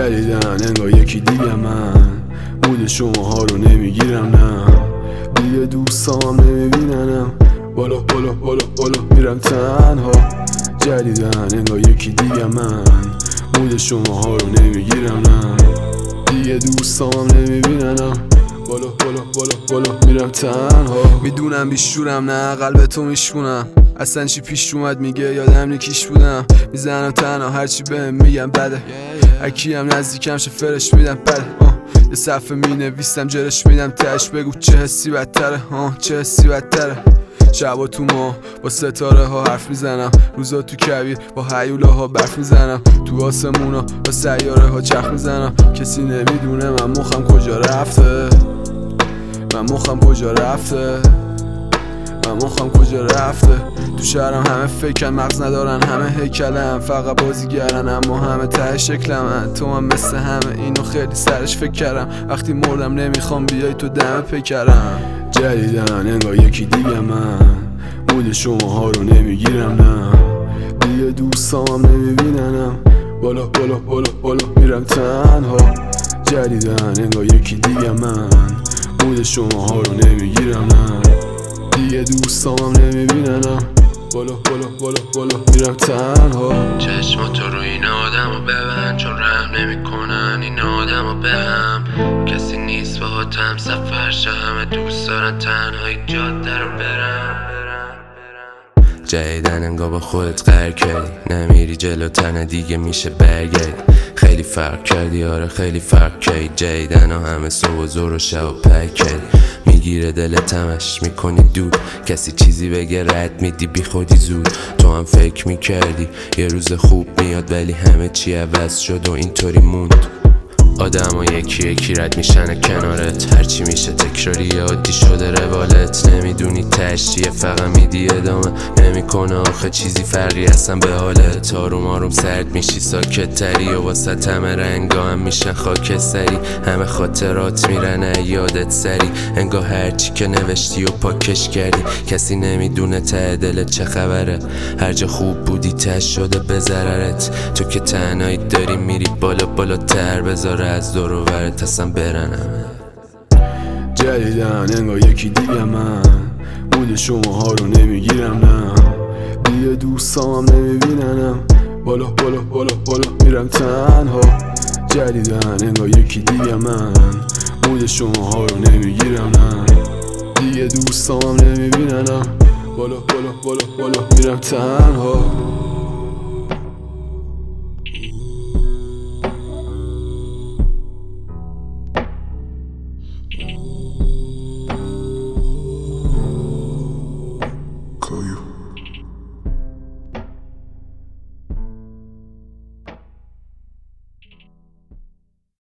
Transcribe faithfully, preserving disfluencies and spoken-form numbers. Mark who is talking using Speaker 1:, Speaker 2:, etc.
Speaker 1: جدیدن انگار یکی دیگه من مود شماها رو نمیگیرم نه دیگه دوستام نمیبیننم بالا بالا بالا بالا میرم تنها جدیدن انگار یکی دیگه من مود شماها رو نمیگیرم نه دیگه دوستام نمیبیننم بالا بالا بالا بالا میرم تنها میدونم بیشورم نه قلب تو میشکونم اصلا چی پیش اومد میگه یادم نیکیش بودم میزنم تنها هرچی بهم میگم بده هرکی هم نزدیکم شه فرش میدم بده یه صفحه می نویسم جرش میدم تش بگو چه حسی بدتره ها چه حسی بدتره شبا تو ما با ستاره ها حرف میزنم روزا تو کویر با هیوله ها برف میزنم تو آسمونا با سیاره ها چرخ میزنم کسی نمیدونه من مخم کجا رفته من مخم کجا رفته من مخم کجا رفته تو شهرم همه فکرن مغز ندارن همه هیکلن فقط بازیگرن اما همه ته شکلمن تو هم مثل همه اینو خیلی سرش فکر کردم وقتی مردم نمیخوام بیای تو دم پکرم جدیدن انگار یکی دیگه من مود شماها رو نمیگیرم نه دیگه دوستام نمیبیننم بالا بالا بالا بالا میرم تنها جدیدن انگار یکی دیگه من مود شماها رو نمیگیرم نه دیگه دوستام نمیبیننم بالا بالا بالا بالا میرم تنها
Speaker 2: چشماتو رو این آدمو ببند چون رحم نمیکنن این آدمو بهم کسی نیست باهاتم سفر شه همه دوست دارن تنهایی جاده رو برم جدیدن انگار با خودت قهر کردی نمیری جلوتر دیگه میشه برگردی خیلی فرق کردی آره خیلی فرق کردی جدیدن ها همه صبح و زور و شب و پک کردی میگیره دلت همش میکنی دود کسی چیزی بگه رد میدی بی خودی زود تو هم فکر میکردی یه روز خوب میاد ولی همه چی عوض شد و اینطوری موند آدم ها یکی یکی رد میشن کنارت هرچی میشه تکراری عادی شده روالت نمیدونی تشتیه فقط میدی ادامه نمیکنه آخه چیزی فرقی هستن به حالت آروم آروم سرد میشی ساکت تری و واسه همه رنگا هم میشن خاکستری همه خاطرات میرن یادت سری انگار هرچی که نوشتی و پاکش کردی کسی نمیدونه ته دلت چه خبره هر جا خوب بودی تش شده به ضررت تو که تنهایی داری میری بالا بالا تر بذاره از دور و برت اصلا برنم
Speaker 1: جدیدن انگار یکی دیگه من مود شماها رو نمیگیرم نه دیگه دوستام نمیبیننم بالا بالا بالا بالا میرم تنها جدیدن انگار یکی دیگه من مود شماها رو نمیگیرم نه دیگه دوستام نمیبیننم بالا بالا بالا بالا میرم تنها